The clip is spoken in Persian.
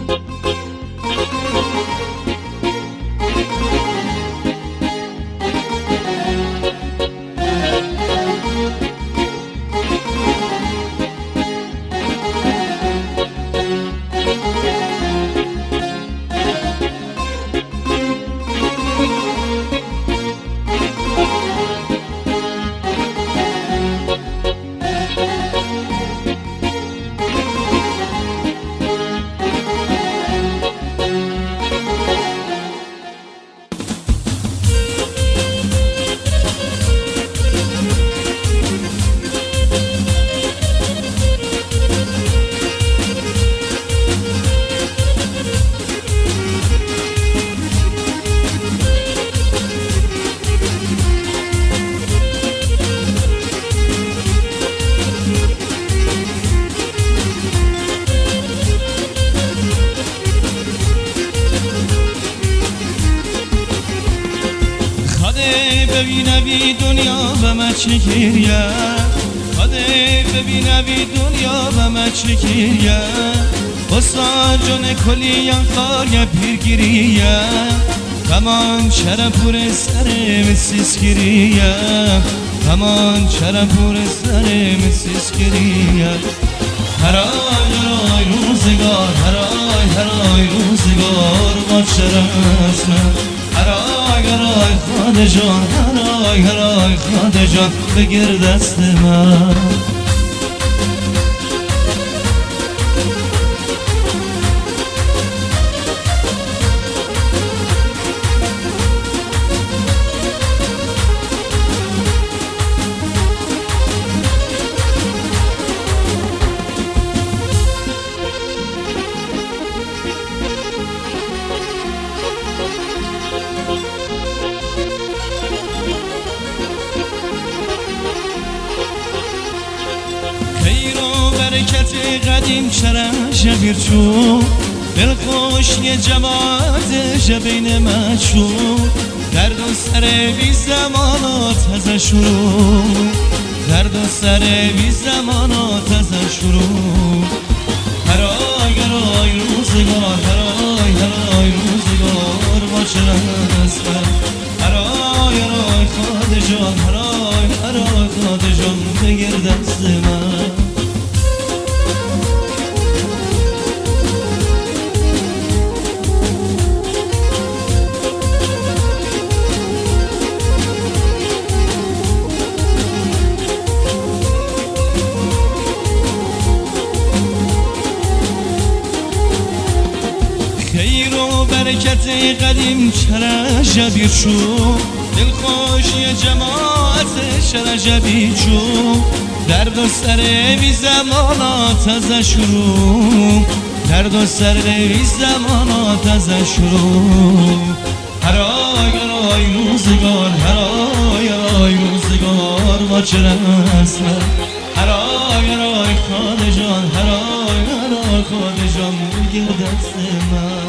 ببینوی دنیا و من چگیریم خاده ببینوی دنیا و من چگیریم استاد جان کلیم خاریم پیرگیریم همان شرم پور سرم سیسگیریم همان شرم پور سرم سیسگیریم هرای روزگار هرای روزگار با شرم هرای خواده جان هرای خواده جان بگیر دست من برکت قدیم شرم شبیر چون دلخوش یه جماعت جبین مشون درد و سر بی زمانات ازش شروع درد و سر بی زمانات ازش شروع هرای روزگار هرای روزگار با شرم هستم هرای خواده جان هرای خواده جان بگیر دست من خیر و برکت قدیم چرا جبیر شو دلخوش یه جماعت چرا جبیر شو درد و سر بی زمانات ازش شروع درد و سر بی زمانات ازش شروع هرای روزگار هرای روزگار با چرا هستم هرای خواده جان هرای خواده جان بگیر دست من